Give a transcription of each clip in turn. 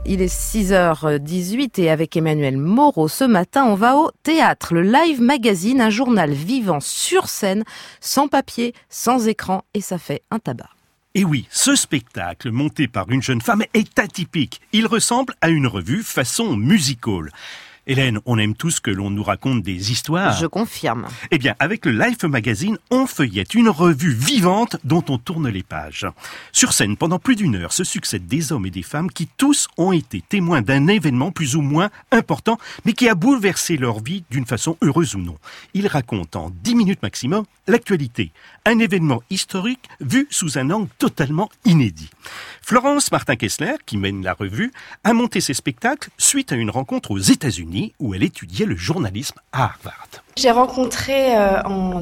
Il est 6h18 et avec Emmanuel Moreau, ce matin, on va au théâtre. Le Live Magazine, un journal vivant sur scène, sans papier, sans écran, et ça fait un tabac. Et oui, ce spectacle, monté par une jeune femme, est atypique. Il ressemble à une revue façon music-hall. Hélène, on aime tous que l'on nous raconte des histoires. Je confirme. Eh bien, avec le Life Magazine, on feuillette une revue vivante dont on tourne les pages. Sur scène, pendant plus d'une heure, se succèdent des hommes et des femmes qui tous ont été témoins d'un événement plus ou moins important, mais qui a bouleversé leur vie d'une façon heureuse ou non. Ils racontent en 10 minutes maximum l'actualité. Un événement historique vu sous un angle totalement inédit. Florence Martin-Kessler, qui mène la revue, a monté ses spectacles suite à une rencontre aux États-Unis où elle étudiait le journalisme à Harvard. J'ai rencontré en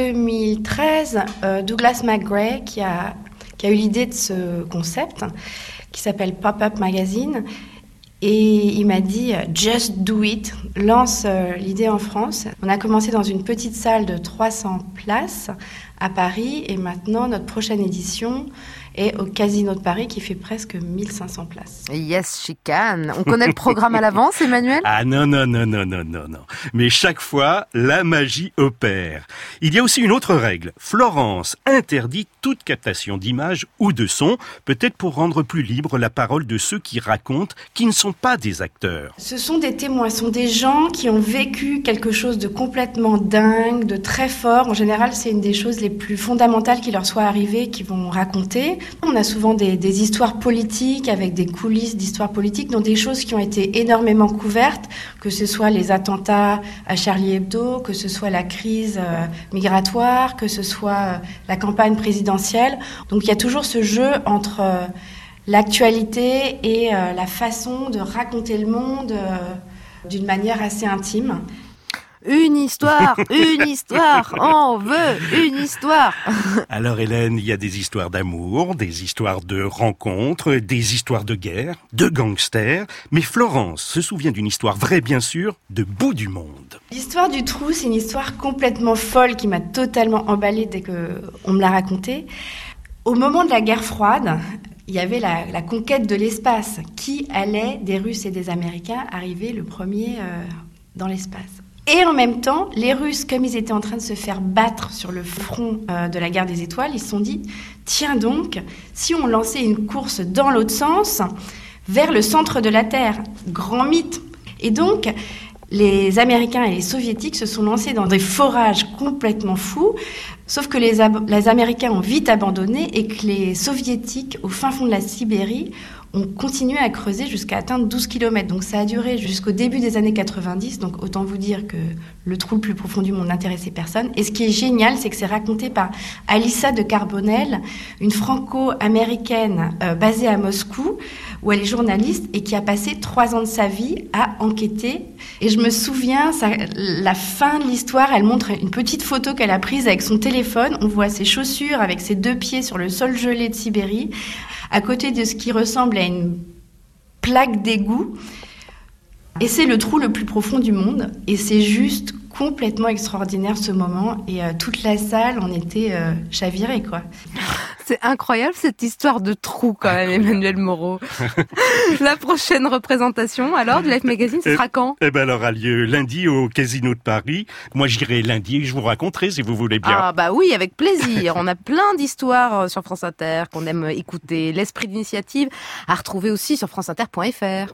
2013 Douglas McGray qui a eu l'idée de ce concept qui s'appelle Pop-Up Magazine. Et il m'a dit « Just do it », lance l'idée en France. On a commencé dans une petite salle de 300 places à Paris et maintenant notre prochaine édition est au Casino de Paris qui fait presque 1500 places. Yes, she can. On connaît le programme à l'avance, Emmanuel ? Ah non. Mais chaque fois, la magie opère. Il y a aussi une autre règle. Florence interdit toute captation d'images ou de sons, peut-être pour rendre plus libre la parole de ceux qui racontent, qui ne sont pas des acteurs. Ce sont des témoins, ce sont des gens qui ont vécu quelque chose de complètement dingue, de très fort. En général, c'est une des choses les plus fondamentales qui leur soit arrivée, qu'ils vont raconter. On a souvent des histoires politiques avec des coulisses d'histoires politiques, dont des choses qui ont été énormément couvertes, que ce soit les attentats à Charlie Hebdo, que ce soit la crise migratoire, que ce soit la campagne présidentielle. Donc il y a toujours ce jeu entre l'actualité et la façon de raconter le monde d'une manière assez intime. Une histoire, on veut une histoire. Alors Hélène, il y a des histoires d'amour, des histoires de rencontres, des histoires de guerre, de gangsters. Mais Florence se souvient d'une histoire vraie, bien sûr, de bout du monde. L'histoire du trou, c'est une histoire complètement folle qui m'a totalement emballée dès qu'on me l'a racontée. Au moment de la guerre froide, il y avait la conquête de l'espace. Qui allait, des Russes et des Américains, arriver le premier dans l'espace ? Et en même temps, les Russes, comme ils étaient en train de se faire battre sur le front de la guerre des étoiles, ils se sont dit, tiens donc, si on lançait une course dans l'autre sens, vers le centre de la Terre, grand mythe. Et donc, les Américains et les Soviétiques se sont lancés dans des forages complètement fous, sauf que les Américains ont vite abandonné et que les Soviétiques, au fin fond de la Sibérie, ont continué à creuser jusqu'à atteindre 12 km. Donc ça a duré jusqu'au début des années 90, donc autant vous dire que le trou le plus profond du monde n'intéressait personne. Et ce qui est génial, c'est que c'est raconté par Alissa de Carbonel, une franco-américaine basée à Moscou, où elle est journaliste et qui a passé 3 ans de sa vie à enquêter. Et je me souviens, la fin de l'histoire, elle montre une petite photo qu'elle a prise avec son téléphone. On voit ses chaussures avec ses 2 pieds sur le sol gelé de Sibérie, à côté de ce qui ressemble à une plaque d'égout. Et c'est le trou le plus profond du monde. Et c'est juste complètement extraordinaire ce moment. Et toute la salle en était chavirée, quoi. C'est incroyable cette histoire de trou quand même, Emmanuel Moreau. La prochaine représentation alors du Life Magazine, ce sera quand ? Eh ben, elle aura lieu lundi au Casino de Paris. Moi, j'irai lundi et je vous raconterai si vous voulez bien. Ah bah oui, avec plaisir. On a plein d'histoires sur France Inter qu'on aime écouter. L'esprit d'initiative à retrouver aussi sur franceinter.fr.